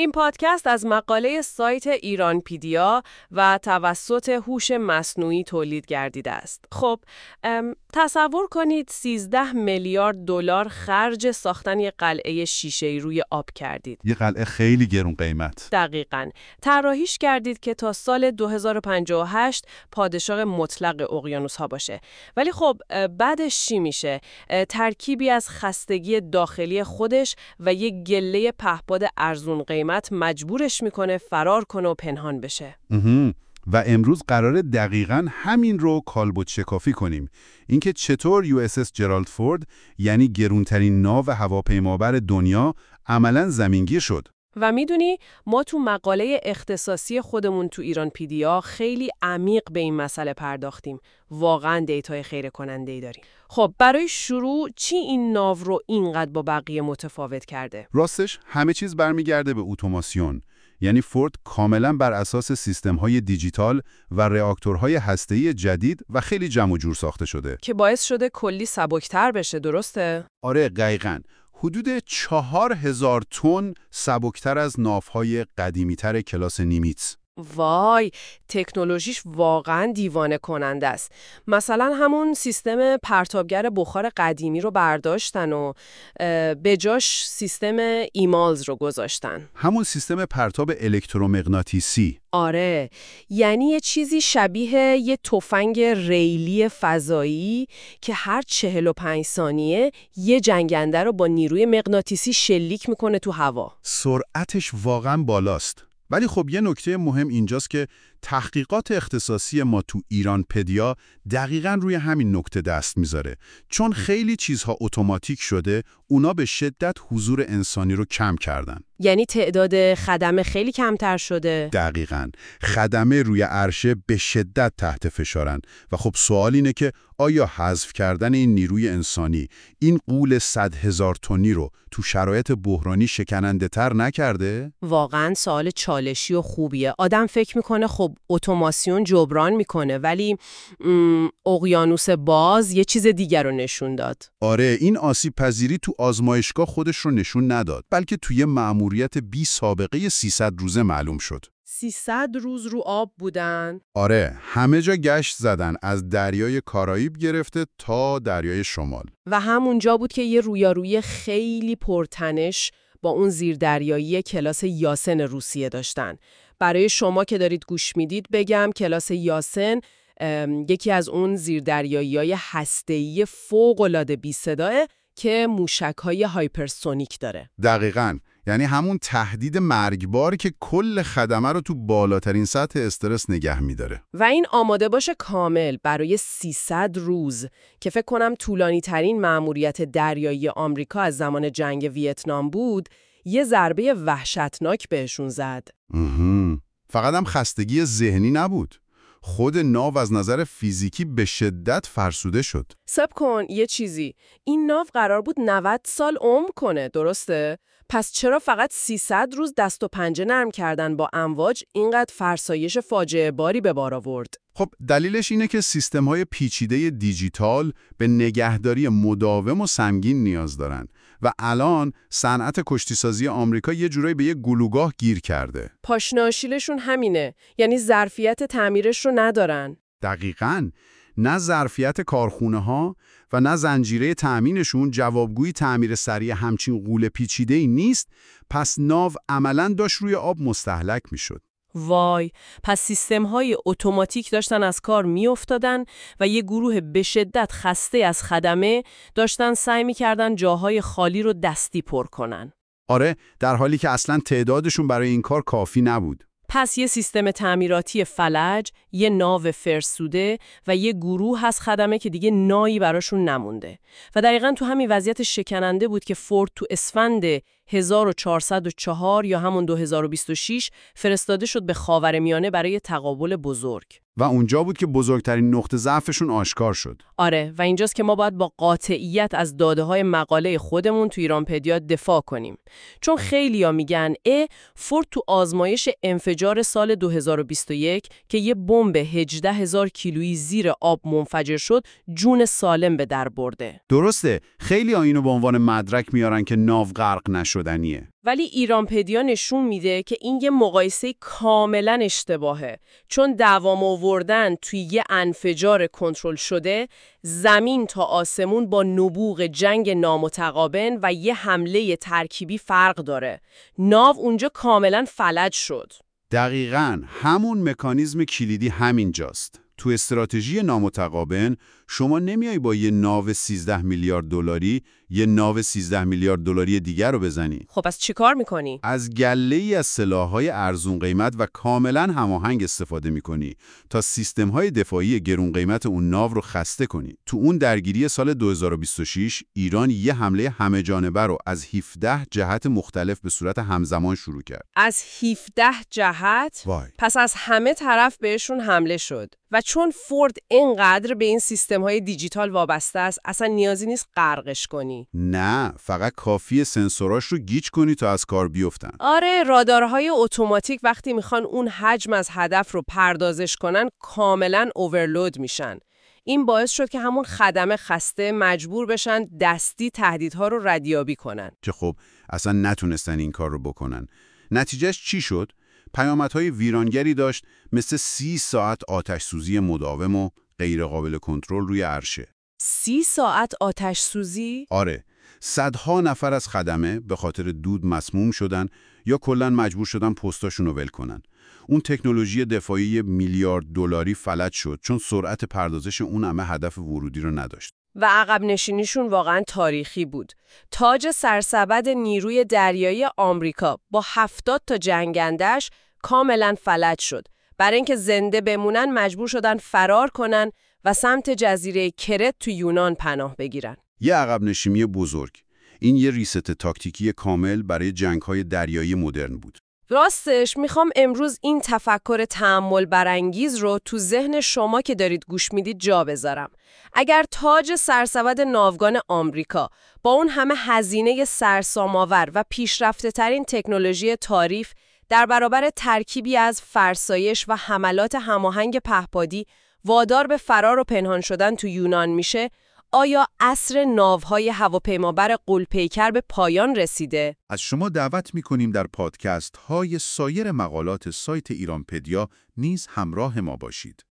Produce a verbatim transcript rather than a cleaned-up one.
این پادکست از مقاله سایت ایرانپیدیا و توسط هوش مصنوعی تولید گردیده است. خب تصور کنید سیزده میلیارد دلار خرج ساختن یک قلعه شیشه‌ای روی آب کردید. یه قلعه خیلی گرون قیمت. دقیقاً. طراحیش کردید که تا سال دو هزار و پنجاه و هشت پادشاه مطلق اقیانوس‌ها باشه. ولی خب بعدش چی میشه؟ ترکیبی از خستگی داخلی خودش و یک گله پهپاد ارزون قیمت مجبورش میکنه فرار کنه و پنهان بشه. و امروز قراره دقیقاً همین رو کالبد شکافی کنیم. اینکه چطور یو اس اس جرالد فورد، یعنی گرونترین ناو هواپیمابر دنیا، عملاً زمینگیر شد. و میدونی ما تو مقاله اختصاصی خودمون تو ایرانپیدیا خیلی عمیق به این مسئله پرداختیم. واقعاً دیتای خیره کننده‌ای داریم. خب برای شروع چی این ناو رو اینقدر با بقیه متفاوت کرده؟ راستش همه چیز برمیگرده به اتوماسیون. یعنی فورد کاملاً بر اساس سیستم‌های دیجیتال و راکتورهای هسته‌ای جدید و خیلی جمع و جور ساخته شده که باعث شده کلی سبکتر بشه، درسته؟ آره دقیقاً. حدود چهار هزار تن سبکتر از ناوهای قدیمی‌تر کلاس نیمیتس. وای، تکنولوژیش واقعاً دیوانه کننده است. مثلا همون سیستم پرتابگر بخار قدیمی رو برداشتن و به جاش سیستم ایمالز رو گذاشتن. همون سیستم پرتاب الکترومغناطیسی. آره، یعنی یه چیزی شبیه یه تفنگ ریلی فضایی که هر چهل و پنج ثانیه یه جنگنده رو با نیروی مغناطیسی شلیک میکنه تو هوا. سرعتش واقعاً بالاست. ولی خب یه نکته مهم اینجاست که تحقیقات اختصاصی ما تو ایرانپدیا دقیقاً روی همین نکته دست میذاره. چون خیلی چیزها اتوماتیک شده، اونا به شدت حضور انسانی رو کم کردن. یعنی تعداد خدمه خیلی کمتر شده؟ دقیقاً. خدمه روی عرشه به شدت تحت فشارن و خب سوال اینه که آیا حذف کردن این نیروی انسانی این غول صد هزار تنی رو تو شرایط بحرانی شکننده تر نکرده؟ واقعاً سوال چالشی و خوبیه. آدم فکر میکنه خب اتوماسیون جبران میکنه، ولی اقیانوس باز یه چیز دیگر رو نشون داد. آره، این آسیب پذیری تو آزمایشگاه خودش رو نشون نداد، بلکه توی مأموریت بی سابقه سیصد روزه معلوم شد. سیصد روز رو آب بودن؟ آره، همه جا گشت زدن، از دریای کارائیب گرفته تا دریای شمال. و همونجا بود که یه رویارویی خیلی پرتنش با اون زیردریایی کلاس یاسن روسیه داشتن. برای شما که دارید گوش میدید بگم کلاس یاسن یکی از اون زیردریایی‌های هسته‌ای فوق‌العاده بی‌صداه که موشک‌های هایپرسونیک داره. دقیقاً. یعنی همون تهدید مرگبار که کل خدمه رو تو بالاترین سطح استرس نگه می‌داره. و این آماده باشه کامل برای سیصد روز که فکر کنم طولانی ترین مأموریت دریایی آمریکا از زمان جنگ ویتنام بود، یه ضربه وحشتناک بهشون زد. فقط هم خستگی ذهنی نبود. خود ناو از نظر فیزیکی به شدت فرسوده شد. صبر کن یه چیزی. این ناو قرار بود نود سال عمر کنه، درسته؟ پس چرا فقط سیصد روز دست و پنجه نرم کردن با امواج اینقدر فرسایش فاجعه باری به بار آورد؟ خب دلیلش اینه که سیستم‌های پیچیده دیجیتال به نگهداری مداوم و سنگین نیاز دارن و الان صنعت کشتیسازی آمریکا یه جورایی به یه گلوگاه گیر کرده. پاشناشیلشون همینه، یعنی ظرفیت تعمیرش رو ندارن. دقیقاً. نه ظرفیت کارخونه‌ها و نه زنجیره تأمینشون جوابگوی تعمیر سریع همچین غول پیچیده‌ای نیست، پس ناو عملاً داشت روی آب مستهلک میشد. وای، پس سیستم‌های اتوماتیک داشتن از کار می‌افتادن و یه گروه به شدت خسته از خدمه داشتن سعی می‌کردن جاهای خالی رو دستی پر کنن. آره، در حالی که اصلاً تعدادشون برای این کار کافی نبود. پس یه سیستم تعمیراتی فلج، یه ناو فرسوده و یه گروه از خدمه که دیگه نایی براشون نمونده. و دقیقاً تو همین وضعیت شکننده بود که فورد تو اسفند هزار و چهارصد و چهار یا همون دو هزار و بیست و شش فرستاده شد به خاورمیانه برای تقابل بزرگ. و اونجا بود که بزرگترین نقطه ضعفشون آشکار شد. آره، و اینجاست که ما باید با قاطعیت از داده‌های مقاله خودمون تو ایرانپدیا دفاع کنیم. چون خیلی‌ها میگن اه فورد تو آزمایش انفجار سال دو هزار و بیست و یک که یه بمب هجده هزار کیلویی زیر آب منفجر شد، جون سالم به در برده. درسته، خیلی‌ها اینو به عنوان مدرک میارن که ناو غرق نشد. نشدنیه. ولی ایرانپدیا نشون میده که این یه مقایسه کاملا اشتباهه، چون دوام آوردن توی یه انفجار کنترل شده، زمین تا آسمون با نبوغ جنگ نامتقابل و یه حمله ترکیبی فرق داره. ناو اونجا کاملا فلج شد. دقیقاً همون مکانیزم کلیدی همینجاست. تو استراتژی نامتقابل شما نمیای با یه ناو سیزده میلیارد دلاری یه ناو سیزده میلیارد دلاری دیگر رو بزنی. خب پس چی کار میکنی؟ از گله‌ای از سلاح‌های ارزون قیمت و کاملاً هماهنگ استفاده میکنی تا سیستم‌های دفاعی گرون قیمت اون ناو رو خسته کنی. تو اون درگیری سال دو هزار و بیست و شش ایران یه حمله همه جانبه رو از هفده جهت مختلف به صورت همزمان شروع کرد. از هفده جهت؟ وای. پس از همه طرف بهشون حمله شد. و چون فورد اینقدر به این سیستم‌های دیجیتال وابسته است، اصلا نیازی نیست غرقش کنی. نه، فقط کافیه سنسوراش رو گیج کنی تا از کار بیفتن. آره، رادارهای اتوماتیک وقتی میخوان اون حجم از هدف رو پردازش کنن کاملا اوورلود میشن. این باعث شد که همون خدمه خسته مجبور بشن دستی تهدیدها رو ردیابی کنن. که خب اصلا نتونستن این کار رو بکنن. نتیجهش چی شد؟ پیامدهای ویرانگری داشت، مثل سی ساعت آتش سوزی مداوم و غیرقابل کنترل روی عرشه. سی ساعت آتش سوزی؟ آره، صدها نفر از خدمه به خاطر دود مسموم شدن یا کلاً مجبور شدن پستاشون رو ول کنن. اون تکنولوژی دفاعی میلیارد دلاری فلج شد چون سرعت پردازش اون همه هدف ورودی رو نداشت. و عقب نشینیشون واقعا تاریخی بود. تاج سرسبد نیروی دریایی آمریکا با هفتاد تا جنگندش کاملا فلج شد. برای اینکه زنده بمونن مجبور شدن فرار کنن و سمت جزیره کرت تو یونان پناه بگیرن. یه عقب نشینی بزرگ. این یه ریست تاکتیکی کامل برای جنگ‌های دریایی مدرن بود. راستش میخوام امروز این تفکر تأمل برانگیز رو تو ذهن شما که دارید گوش میدید جا بذارم. اگر تاج سرسبد ناوگان آمریکا با اون همه هزینه سرسام‌آور و پیشرفته ترین تکنولوژی تاریخ در برابر ترکیبی از فرسایش و حملات هماهنگ پهپادی وادار به فرار و پنهان شدن تو یونان میشه، آیا عصر ناوهای هواپیمابر غول‌پیکر به پایان رسیده؟ از شما دعوت می‌کنیم در پادکست های سایر مقالات سایت ایرانپدیا نیز همراه ما باشید.